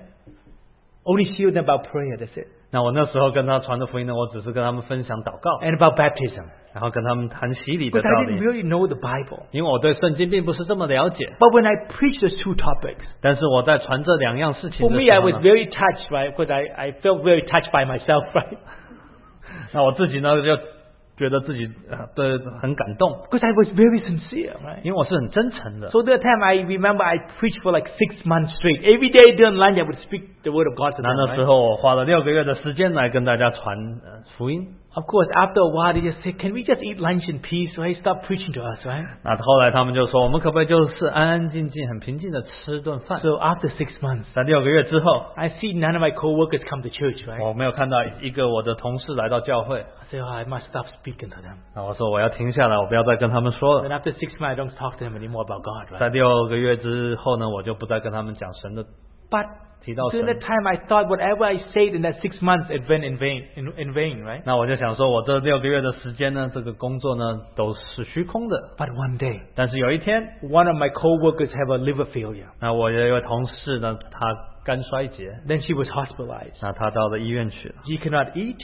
Only share with them about prayer, that's it. 那我那时候跟他传的福音呢，我只是跟他们分享祷告， And about baptism. 然后跟他们谈洗礼的 Because 道 I didn't 理。 really know the Bible. 因为我对圣经并不是这么了解， But when I preach those two topics, 但是我在传这两样事情 for 的 me, I 时候 was 呢， very touched, right? Because I, I felt very touched by myself, right? 那我自己呢就觉得自己呃对很感动， Because I was very sincere, right? 因为我是很真诚的。 So that time, I remember I preached for like six months straight. Every day during lunch, I would speak the word of God to 那 them, 那时 right? 候我花了六个月的时间来跟大家传呃福音。 Of course, after a while, they just say, can we just eat lunch in peace, right? Stop preaching to us, right? 那后来他们就说，我们可不可以就是安安静静、很平静的吃顿饭？ So after six months, 在六个月之后， I see none of my co-workers come to church, right? 我没有看到一个我的同事来到教会。 I say, oh, I must stop speaking to them. 那我说我要停下来，我不要再跟他们说 Then 了。 after six months, I don't talk to them anymore about God, 在 right? 六个月之后呢，我就不再跟他们讲神的 But 提到 during 神 that。time, I thought whatever I said in that six months, it went in vain, in, in vain, right? 那我就想说，我这六个月的时间呢，这个工作呢都是虚空的。 But one day, 但是有一天， one of my co-workers have a liver failure. 那我有一位同事呢，他肝衰竭。 Then she was hospitalized. 那她到了医院去了， She cannot eat.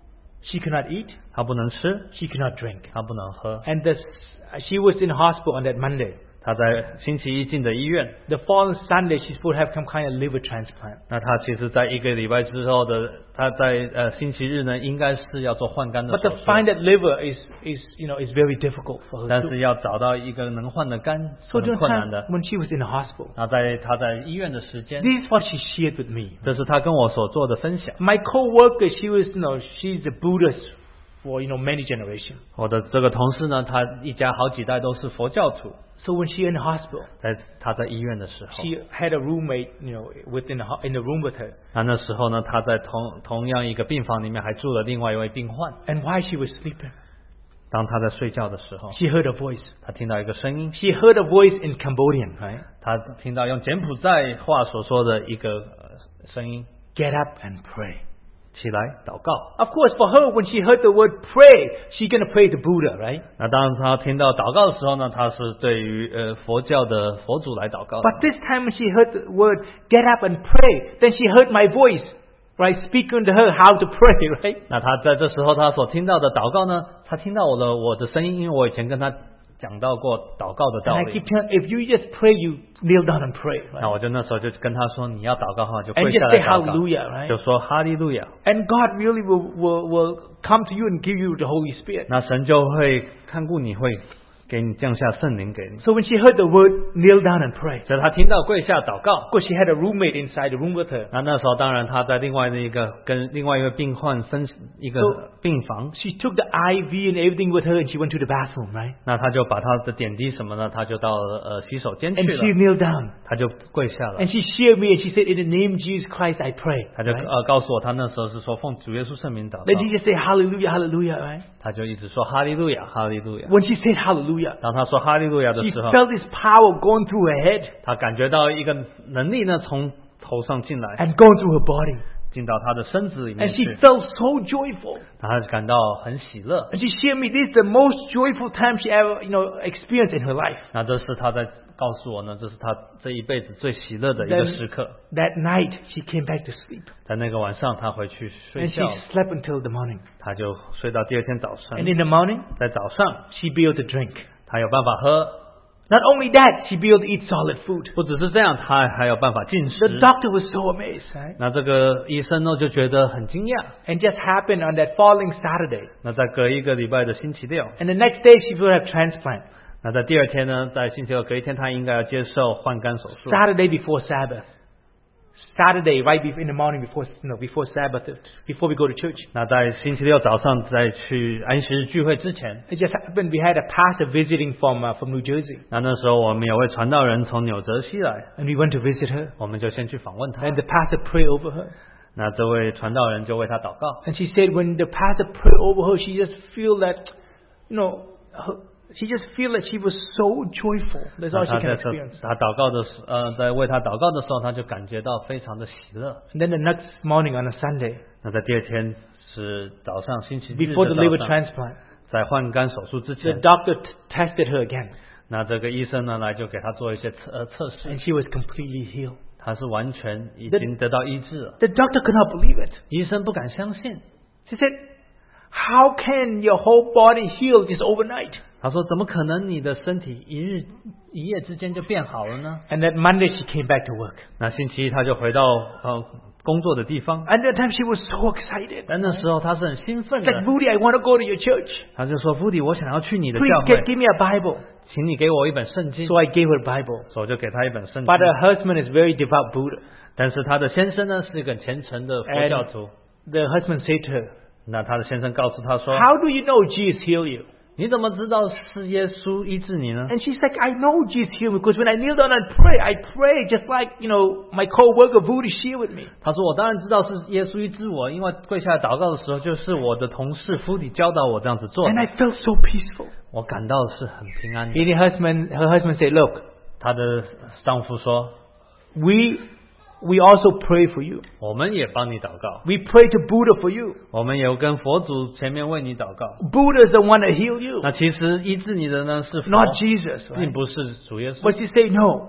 She cannot eat. 她不能吃， She cannot drink. 她不能喝。 And this, she was in hospital on that Monday. 她在星期一进的医院。 The following Sunday, she's supposed to have some kind of liver transplant. 那她其实在一个礼拜之后的，她在呃星期日呢，应该是要做换肝的 But 手 to 术。 find that liver is, is you know, is very difficult for her. 但 So, 是要找到一个能换的肝 so 是很 during 困难 time 的。 when she was in the hospital, 那在她在医院的时间， this is what she shared with me. 这是她跟我所做的分享。 My co-worker, she was, you know, she's a Buddhist for, you know, many generations. 我的这个同事呢，他一家好几代都是佛教徒。 So when she in the hospital, 在他在医院的时候， she had a roommate, you know, within the, ho- in the room with her. 那那时候呢，他在同同样一个病房里面还住了另外一位病患。 And while she was sleeping, 当他在睡觉的时候， she heard a voice. 他听到一个声音， She heard a voice in Cambodian, right? 他听到用柬埔寨话所说的一个呃声音： Get up and pray. 起来祷告。 Of course, for her, when she heard the word pray, she's going to pray to Buddha, right? 那当他听到祷告的时候呢，他是对于呃佛教的佛祖来祷告的。 But this time when she heard the word get up and pray, then she heard my voice, right? Speaking to her how to pray, right? 那他在这时候他所听到的祷告呢，他听到我的我的声音，因为我以前跟他讲到过祷告的 And 道 I 理。 keep telling, if you just pray, you kneel down and pray, 那 right? 我就那时候就跟他说，你要祷告的话就 And 跪 just 下 say 来祷告， hallelujah, right? 就说哈利路亚。 And God really will, will, will come to you and give you the Holy Spirit. 那神就会看顾你，会给你降下圣灵给你。 So when she heard the word kneel down and pray, 所以他听到跪下祷告。 of course she had a roommate inside the room with her. 那那时候当然他在另外的一个跟另外一个病患分一个 So- 病房， She took the I V and everything with her and she went to the bathroom, right? 那他就把他的点滴什么呢，他就到了呃洗手间去 And 了 she，kneeled down. 他就跪下了 And，she shared me and she said, in the name of Jesus Christ, I pray. 他就 Right? 呃告诉我他那时候是说奉主耶稣圣名祷 Then 告， she just said, hallelujah, hallelujah, right? 他就一直说哈利路亚，哈利路亚。 When she said hallelujah, 当他说哈利路亚的 she 时候， felt this power going through her head 他感觉到一个能力呢从头上进来， and going through her body. 进到他的身子里面 And she 去， felt so joyful. 他感到很喜乐。 And she shared me this is the most joyful time she ever, you know, experienced in her life. 那这是他在告诉我呢，这是他这一辈子最喜乐的一个 Then 时刻。 that night she came back to sleep. 在那个晚上，他回去睡 And she 觉， slept until the morning. 他就睡到第二天早上。 And in the morning, 在早上， she be able to drink. 他有办法喝。 Not only that, she be able to eat solid food. 不只是这样，他还有办法进 The 食。 doctor was so amazed, right? 那这个医生呢，就觉得很惊讶。 And just happened on that following Saturday. 那在隔一个礼拜的星期六， And the next day she will have transplant. 那在第二天呢，在星期六隔一天，他应该要接受换肝手术。 Saturday before Sabbath. Saturday, right before, in the morning before, you know, before Sabbath, before we go to church. 那在星期六早上在去安息日聚会之前， It just happened we had a pastor visiting from, uh, from New Jersey. 那那时候我们有位传道人从纽泽西来， And we went to visit her. 我们就先去访问他。 And the pastor prayed over her. 那这位传道人就为他祷告。 And she said when the pastor prayed over her, she just feel that, you know, her, she just feel that she was so joyful. That's 那 all 他 she 在 can 这 experience. 他祷告的时呃，在为他祷告的时候，他就感觉到非常的喜乐。 And then the next morning on a Sunday, 那在第二天是早上星期日 before the 的 liver 早上， transplant, 在换肝手术之 the 前， doctor t- tested her again. 那这个医生呢来就给他做一些测呃测试， And she was completely healed. 他是完全已 The- 经得到医治了。 The doctor could not believe it. 医生不敢相信， She said, how can your whole body heal just overnight? 他说：“怎么可能你的身体一日一夜之间就变好了呢 And that Monday she came back to work.？” 那星期一他就回到呃工作的地方， And that time she was so excited. 但那时候他是很兴奋 It's 的 like, Moody, I want to go to your church. 他就说：“福迪，我想要去你的 Please 教 get, 会， give me a Bible. 请你给我一本圣经。” So I gave her a Bible. 所以我就给他一本圣经 But。her husband is very devout Buddha. 但是他的先生呢是一个很虔诚的佛教徒。 The husband said to her, 那他的先生告诉他说 how do you know Jesus healed you?：“ 你怎么知道是耶稣医治你呢 And she's like, I know Jesus healed me because when I kneel down and pray, I pray just like, you know, my co-worker Buddha shared with me.？” 他说：“我当然知道是耶稣医治我，因为跪下来祷告的时候，就是我的同事夫迪教导我这样子做的 And I felt so peaceful. 我感到是很平安的。 And her husband, her husband said, look, ” 她的丈夫说 we, we also pray for you.：“ 我们也帮你祷告， We pray to Buddha for you. 我们有跟佛祖前面为你祷告。 Buddha is the one that healed you, 那其实医治你的呢是佛， not Jesus. 并 Right? 不是主耶稣。 But she said, no.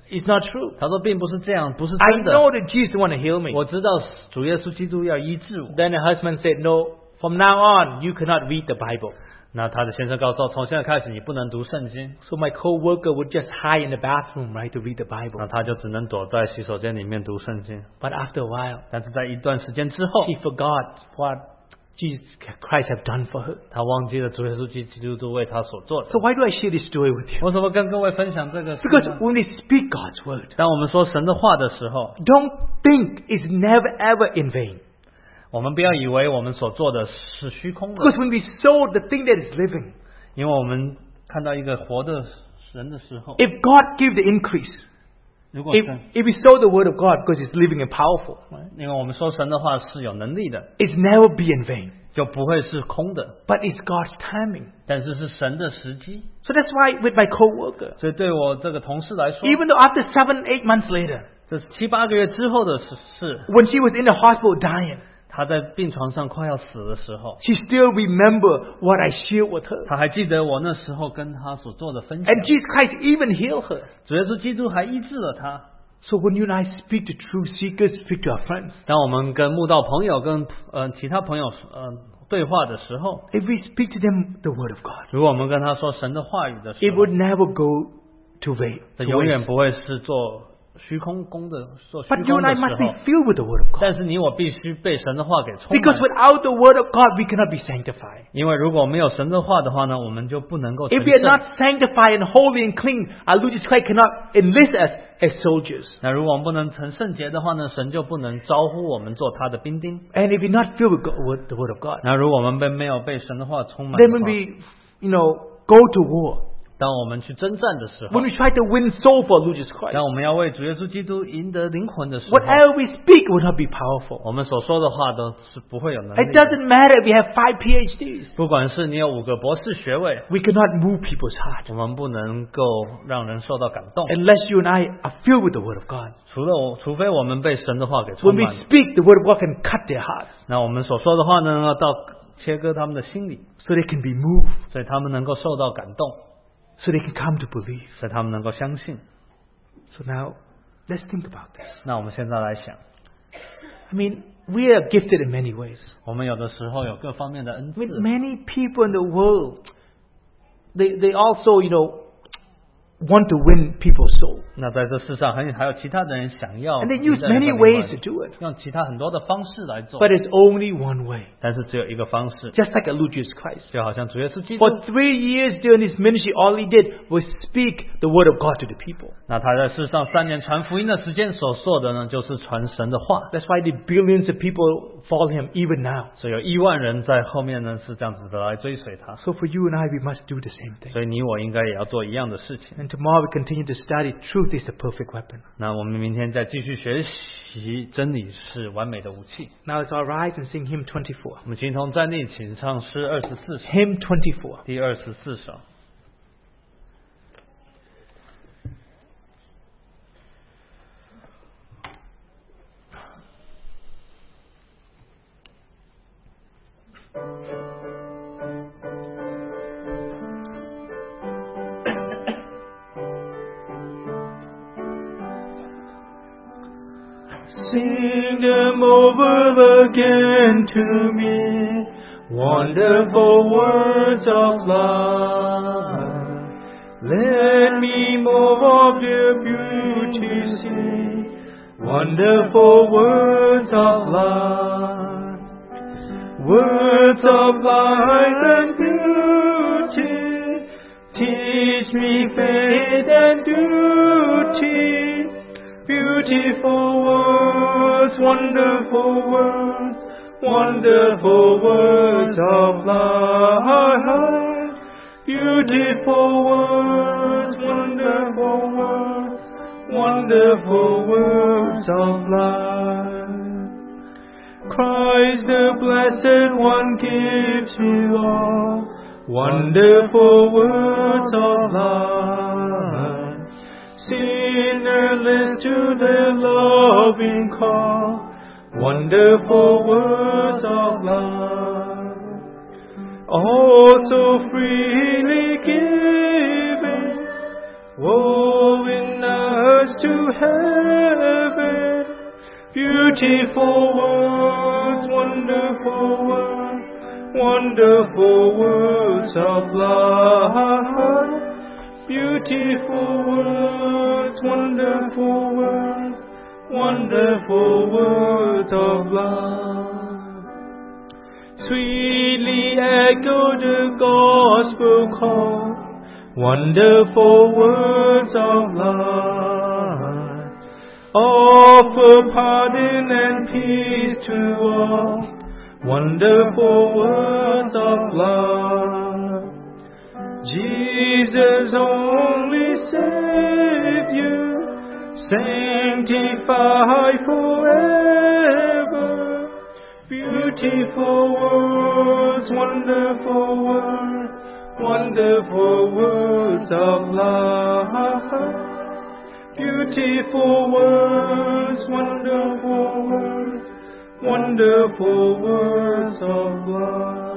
It's not true. 他说并不是这样，不是 I 真的。 know that Jesus want to heal me. 我知道主耶稣基督要医治我。 Then the husband said, no, from now on, you cannot read the Bible. 那他的先生告诉他，从现在开始你不能读圣经。 So my co-worker would just hide in the bathroom, right, to read the 那 Bible. 他就只能躲在洗手间里面读圣经。 But after a while, 但是在一段时间之后， she forgot what Jesus Christ have done for her. 他忘记了主耶稣基督为他所做的。 So why do I share this story with you? 为什么跟各位分享这个事 Because 呢？ when we speak God's word, 当我们说神的话的时候， don't think it's never ever in vain. 我们不要以为我们所做的是虚空的， Because when we sow the thing that is living, 因为我们看到一个活的神的时候， if God give the increase, 如果 if, 神， if we sow the word of God because it's living and powerful, right, 因为我们说神的话是有能力的， it's never be in vain. 就不会是空的， But it's God's timing. 但是是神的时机。 So that's why with my co-worker, 所以对我这个同事来说， even though after seven, eight months later, 这是七八个月之后的事事， when she was in the hospital dying, 他在病床上快要死的时候， she still remember what I shared with her. 他还记得我那时候跟他所做的分享。 And Jesus Christ even healed her. 主耶稣基督还医治了他。 So when you and I speak to truth seekers, speak to our friends, 当我们跟慕道朋友、跟呃其他朋友呃对话的时候， if we speak to them the word of God, 如果我们跟他说神的话语的时 it 候， would never go to vain. 这 to 永 waste. 远不会是做虚空功的做虚 But you 空 and I 的 must 时 be 候。 filled with the word of God. 但是你我必须被神的话给充 Because 满， without the word of God, we cannot be sanctified. 因为如果没有神的话的话呢，我们就不能够成 If we are 圣。 not sanctified and holy and clean, our Lord Jesus Christ cannot enlist us as soldiers. 那如果我们不能成圣洁的话呢，神就不能招呼我们做他的兵丁。 And if we're not filled with God, with the word of God, 那如果我们被没有被神的话充满 then 的 when 话， we, you know, go to war, 当我们去征战的时候 when，we try to win soul for Lord Jesus Christ, 当我们要为主耶稣基督赢得灵魂的时候， whatever we speak will not be powerful. 我们所说的话都是不会有能 It 力的。 doesn't matter if we have five P H Ds. 不管是你有五个博士学位， We cannot move people's hearts 我们不能够让人受到感动。 unless you and I are filled with the word of God. 除了我，除非我们被神的话给充 When we 满， speak, the word of God can cut their hearts 那我们所说的话呢，要到切割他们的心里， so they can be moved, 所以他们能够受到感动， so they can come to believe. 所以他们能够相信。 So now, let's think about this. 那我们现在来想， I mean, we are gifted in many ways. 我们有的时候有各方面的恩 I mean, 赐， many people in the world, they, they also, you know, want to win people's soul. 那在这世上还有还有其他的人想要 And they 赢 use 得人的 many 灵 ways 魂 to do it. 用其他很多的方式来做， But it's only one way. 但是只有一个方式， Just like a Lord Jesus Christ. 就好像主耶稣基督， For three years during his ministry, all he did was speak the word of God to the people. 那他在世上三年传福音的时间所做的呢，就是传神的话， That's why the billions of people follow him even now. 所以有亿万人在后面呢是这样子的来追随他， So for you and I, we must do the same thing. 所以你我应该也要做一样的事情。 And tomorrow we continue to study truth is the perfect weapon. 那我们明天再继续学习真理是完美的武器。 Now let's all rise and sing hymn twenty-four. 我们情同站立，请唱诗二十四首， Hymn twenty-four. 第二十四首。 Sing them over again to me, wonderful words of love. Let me more of their beauty see, wonderful words of love. Words of life and beauty, teach me faith and duty. Beautiful words, wonderful words, wonderful words of love. Beautiful words, wonderful words, wonderful words of love. Christ the Blessed One gives you all wonderful words of love. Sinner, listen to their loving call, wonderful words of love. Oh, so freely given, woven us Beautiful words, wonderful words, wonderful words of love. Beautiful words, wonderful words, wonderful words of love. Sweetly echo the gospel call, wonderful words of love. Offer pardon and peace to all, wonderful words of love. Jesus only Savior, sanctified forever. Beautiful words, wonderful words, wonderful words of love. Beautiful words, wonderful words, wonderful words of love.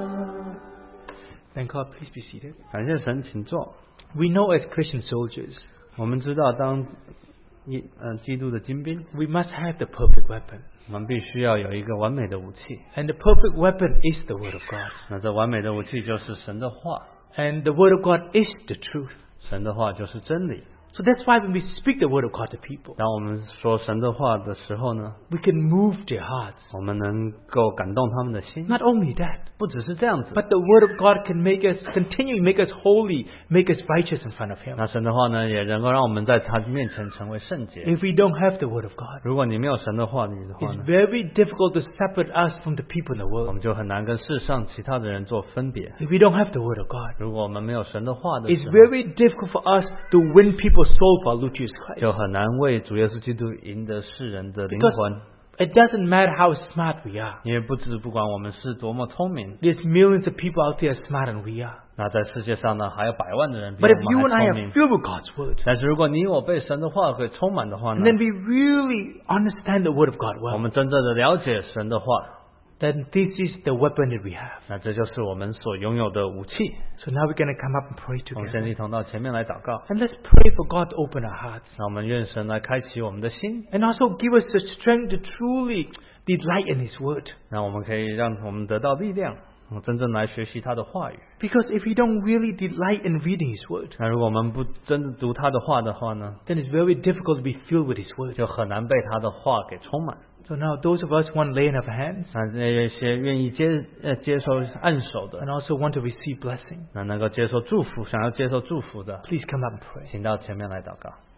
Thank God. Please be seated. 感谢神，请坐。 We know as Christian soldiers, 我们知道当一呃基督的精兵， we must have the perfect weapon. 我们必须要有一个完美的武器。 And the perfect weapon is the Word of God. 那这完美的武器就是神的话， And the Word of God is the truth. 神的话就是真理。 So that's why when we speak the Word of God to people, 当我们说神的话的时候呢， we can move their hearts. 我们能够感动他们的心。 Not only that, 不只是这样子， but the Word of God can make us, continue make us holy, make us righteous in front of Him. 那神的话呢，也能够让我们在他面前成为圣洁。 If we don't have the Word of God, 如果你没有神的话语的话 it's 呢， very difficult to separate us from the people in the 我 world. 们就很难跟世上其他的人做分别。 If we don't have the Word of God, 如果我们没有神的话的 it's 时候， very difficult for us to win people's soul for our Lord Jesus Christ. 就很难为主耶稣基督赢得世人的灵 Because 魂。 it doesn't matter how smart we are. 因为不知不管我们是多么聪明， There's millions of people out there smarter than we are. 那在世界上呢，还有百万的人比 But 我 if you 们 and 还 I 聪 are 明。 filled with God's Word, 但是如果你我被神的话给充满的话呢 and，then we really understand the Word of God 我 well, 们真正的了解神的话， then this is the weapon that we have. 那这就是我们所拥有的武器。 So now we're going to come up and pray 我们先 together. 一同到前面来祷告， And let's pray for God to open our hearts. 那我们愿神来开启我们的心， And also give us the strength to truly delight in His Word. 让我们可以让我们得到力量，真正来学习他的话语。 Because if we don't really delight in reading His Word, 那如果我们不真的读他的话的话呢， then it's very difficult to be filled with His Word. 就很难被他的话给充满。 So now those of us who want to lay in our hands 那那些愿意接呃接受按手的 and，also want to receive blessing, 那能够接受祝福，想要接受祝福的， please come up and pray. 请到前面来祷告。